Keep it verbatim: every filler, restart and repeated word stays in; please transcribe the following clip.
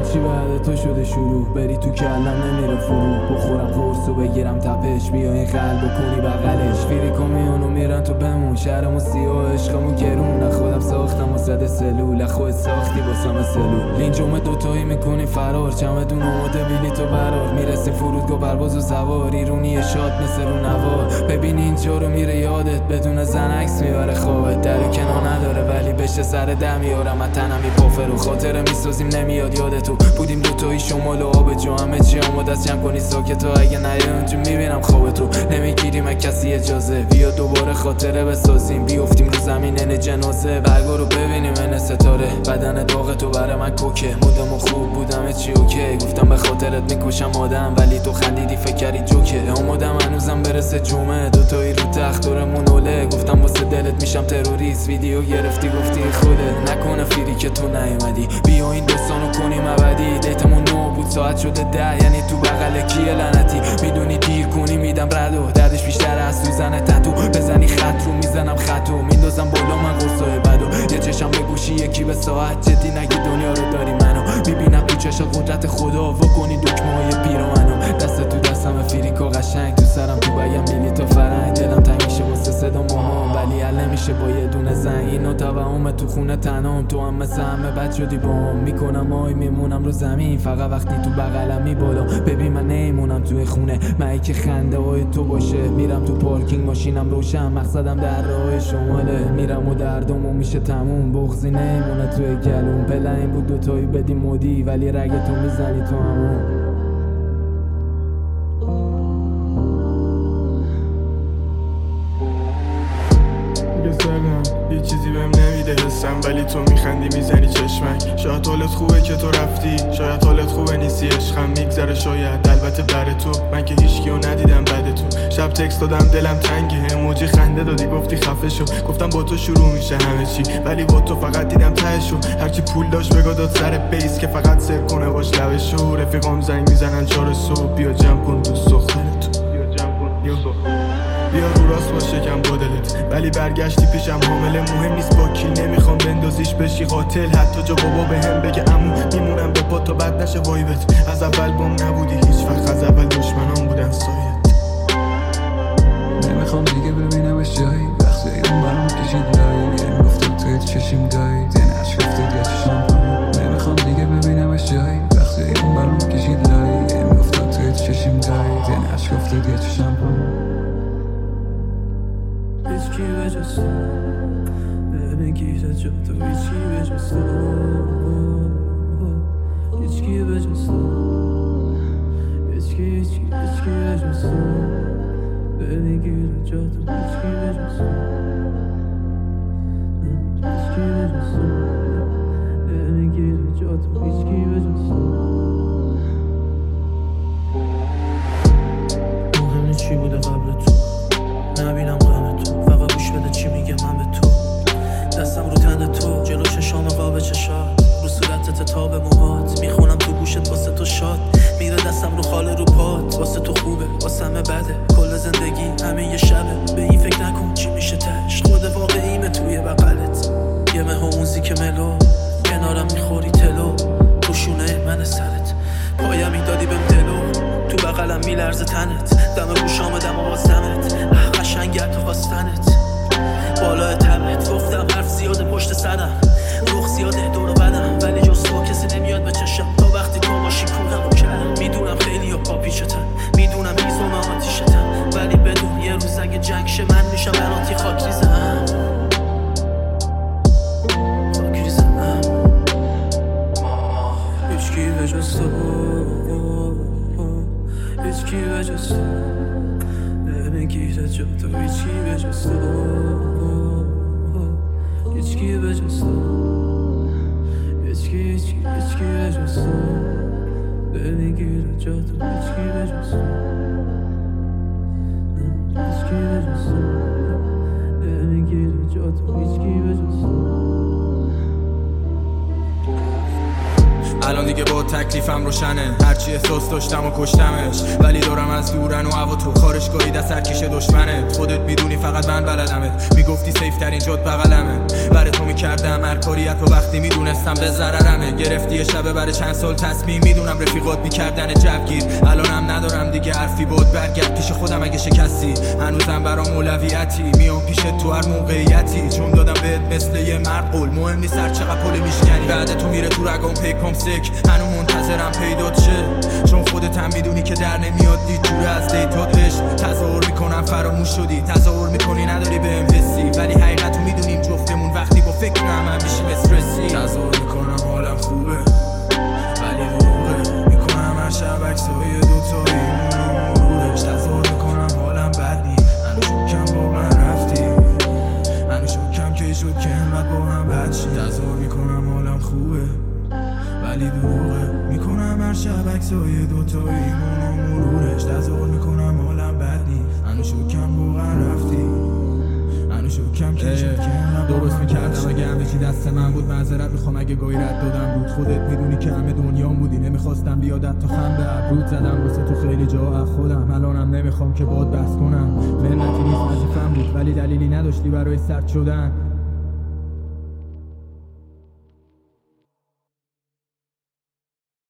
چی بعد تو شده شروع بری تو کلم نمیره فرو بخورم قرص و بگیرم تپش بیا این قلب و کنی بغلش فیریکو میانو میرن تو بمون شهرمو سیاه عشقمو گرون نه خودم ساختم و زده سلول خود ساختی باسم سلول این جمعه دوتایی میکنی فرار چمدون آماده بینی تو برار میرسی فرودگاه پرواز و سوار ایرونی شاد مثل رو نوار ببین اینجا رو میره یادت بدون زن عکس میبره خوابت در کنار نداره ولی بشه سر دم میارم از تنم میپافه رو خاطره میسازیم نمیاد یادتو بودیم دوتایی شمال و آب جو همه چی آماده از جمع کنی ساکت تو اگه نیام تو میبینم خوابتو نمیگیریم از کسی اجازه بیا دوباره خاطره بسازیم بیافتیم رو زمین ان جنازه برگا رو ببینیم ان ستاره بدن داغ تو برای من کوکه مودم و خوب بودم چی اوکی گفتم به خاطرت میکشم آدم ولی تو خندیدی فکر کردی جوکه اومدم هنوزم برسه جمعه دوتایی رو تخت دورمون اوله گفتم واسه دلت میشم تروریست ویدیو گرفتی گفتی خودت نکنه فیری که تو نیومدی بیا این دوستانو کنیم ابدی دیتمون نو بود ساعت شده ده یعنی تو بغل کیه لعنتی میدونی دیر کنی میدم ردو دردش بیشتر از سوزن تتو بزنی خط رو میزنم خطو میندازم بالا من قرصای بدو یه چشم به گوشی یکی به ساعت جدی نگی دنیا رو داری منو میبینم تو چشات قدرت خدا واکنی دکمه های پیرامنو دست تو دستم فیریکا قشنگ تو سرم تو بگم میلی تا فرنگ دلم تنگ میشه واسه صدا ماهام ولی حل نمیشه با یه دونه زنگ اینو توهم تو خونه تنام تو هم مثل همه بد شدی بام میکنم آی میمونم رو زمین فقط وقتی تو بغلم میبالا ببین من نیمونم توی خونه من که خنده های تو باشه میرم تو پارکینگ ماشینم روشن مقصدم در راه شماله میرم و دردمو میشه تموم بغضی نیمونه توی گلوم پله این بود دوتایی بدی مودی ولی رگ تو میزنی تو همون یه چیزی بهم نمیده حسم ولی تو میخندی میزنی چشمک شاید حالت خوبه که تو رفتی شاید حالت خوبه نیستی عشقم میگذره شاید البته بر تو من که هیچکیو ندیدم بعد تو شب تکست دادم دلم تنگه اموجی خنده دادی گفتی خفه شو گفتم با تو شروع میشه همه چی ولی با تو فقط دیدم تهشو هرچی پول داشت بگا داد سر بیس که فقط سر کنه باش لبشو رفیقام زنگ میزنن چهار صبح بیا جمع کن دوست دخترتو بیا جمع کن بیا رو راست باشه کم با دلت ولی برگشتی پیشم حامله مهم نیست با کی نمیخوام بندازیش بشی قاتل حتی جا بابا بهم بگه عمو میمونم به پا تا بد نشه وایبت از اول بام نبودی هیچ وقت از اول دشمنام بودن سایت نمیخوام دیگه ببینمش جایی وقتی اون برام کشید لایی یعنی گفتم توی چشم دایی یعنی عشق افتاد یا چشم نمیخوام دیگه ببینمش جایی وقتی اون برام کشید لایی یعنی گفتم توی چشم دایی یعنی عشق افتاد یا چشم هیچکی به جز تو بمیگیره جا تو هیچکی به جز تو هیچکی به جز تو هیچکی هیچکی هیچکی به جز تو بمیگیره جا تو هیچکی به جز تو هیچکی به جز تو بمیگیره جا تو هیچکی به جز تو مهم چی بوده قبل تو نبینم غم تو فقط گوش بده چی میگه من به تو دستم رو تن تو جلو چشام قاب چشات رو صورتت تاب موهات میخونم تو گوشت واسه تو شاد میره دستم رو خاله رو پات واسه تو خوبه واسه همه بده کل زندگی همه یه شبه به این فکر نکن چی میشه تش خود واقعیمه توی بغلت یه مه موزیک ملو کنارم میخوری تلو پوشونه من سرت پایم میدادی بهم دلو تو بغلم میلرزه تنت دم گوشام دم آوازمت قشنگت تو خواستنت بالای تبت گفتم حرف زیاده پشت سرم روخ زیاده دور و بدم ولی جز تو کسی نمیاد به چشم تا وقتی تو باشی کونم رو کرم میدونم خیلی ها پاپیشتم میدونم میزوم آتیشتم ولی بدون یه روز اگه جنگ شه من میشم برانتی خاک ریزم خاک ریزم هیچکی به جز تو هیچکی به جز تو بمیگیره جا تو هیچکی به جز تو هیچکی به جز تو هیچکی هیچکی هیچکی به جز تو بمیگیره جا تو هیچکی به جز تو هیچکی به جز تو بمیگیره جا تو هیچکی به جز تو الان دیگه با تکلیفم روشنه، هرچی احساس داشتم و کشتمش، ولی دارم از دورن و هوا تو خارشگاهی دست سرکیش دشمنه. خودت میدونی فقط من بلدمت، میگفتی سیف ترین جد بغلمه، برای تو میکردم هر کاریت و وقتی میدونستم به ضررمه. گرفتی یه شبه برای چند سال تصمیم، میدونم رفیقات میکردن جوگیر، الانم ندارم دیگه حرفی بود برگرد پیش خودم اگه شکستی. هنوزم برام اولویتی، میام پیش تو هر موقعیتی، چون دادم بهت مثل یه مرقول، مهم نیست هر چقدر پل میشکنی. بعد تو میره تو رگام پیکام سک، هنو منتظرم پیدات شه، چون خودت هم میدونی که در نمیاد دید جوره از دیتات عشق. تظاهر میکنم فراموش شدی، تظاهر میکنی نداری بهم حسی، ولی حقیقتو میدونیم جفتمون وقتی با فکر هم میشیم استرسی. تظاهر میکنم حالم خوبه ولی دروغه، میکنم هر شب عکسای دوتاییمون و مرورش. تظاهر میکنم حالم بد نی، هنو شکم با من رفتی، هنو شکم که شد که انقدر با هم بد شی. تظاهر میکنم حالم خوبه ولی دروغه، میکنم هر شب عکسای دوتاییمون و مرورش. تظاهر میکنم حالم بد نی، هنو شکم با من رفتی، هنو شکم که شد که انقدر درست میکردم اگه همه چی دست من بود. معذرت میخوام اگه گاهی رد دادم بود، خودت میدونی که همه دنیام بودی، نمیخواستم بیادت تا خم به ابرود زدم واسه تو خیلی جا از خودم. الانم نمیخوام که باد بس کنم، منتی نیست وظیفم بود ولی دلیلی نداشتی برای سرد شدن.